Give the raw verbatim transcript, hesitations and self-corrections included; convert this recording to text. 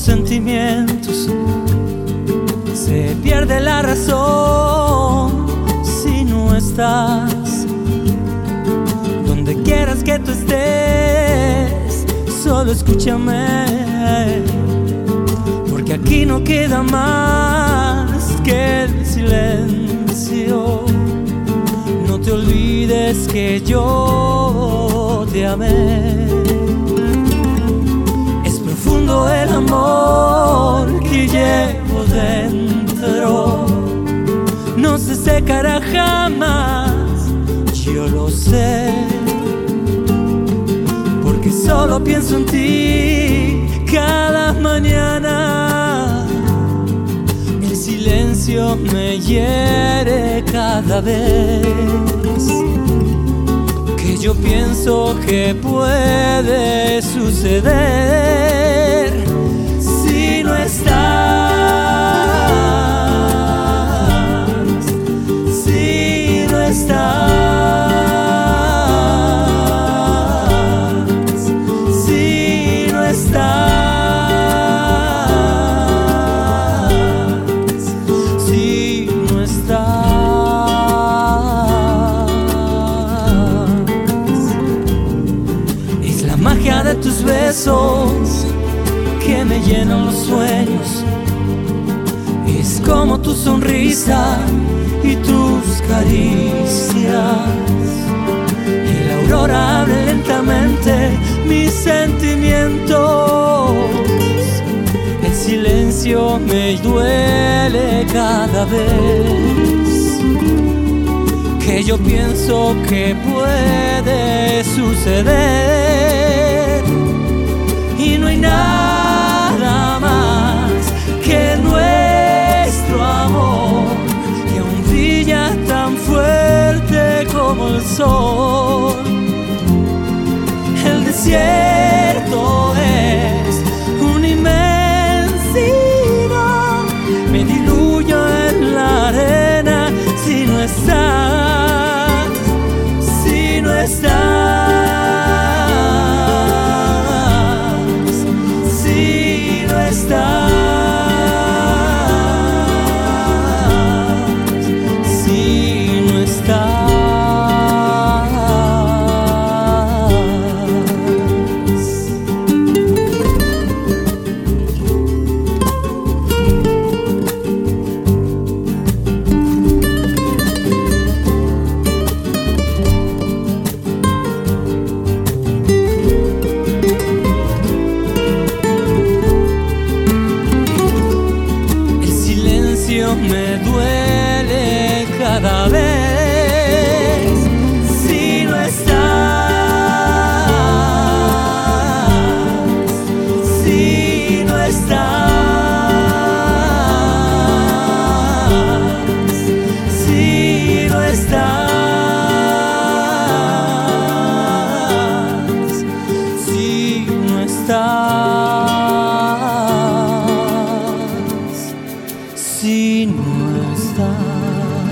sentimientos. Se pierde la razón si no estás. Donde quieras que tú estés, solo escúchame, porque aquí no queda más que el silencio. No te olvides que yo te amé. Es profundo el amor que llevo dentro, no se secará jamás, yo lo sé, porque solo pienso en ti cada mañana. El silencio me hiere cada vez que yo pienso que puede suceder si no estás, si no estás, si no estás. Magia de tus besos que me llenan los sueños, es como tu sonrisa y tus caricias, y la aurora abre lentamente mis sentimientos. El silencio me duele cada vez que yo pienso que puede suceder, y no hay nada más que nuestro amor, que aún brilla tan fuerte como el sol. El desierto es una inmensidad, me diluyo en la arena si no estás, si no estás. Me duele cada vez si no estás, si no estás, si no estás, si no estás, si no estás.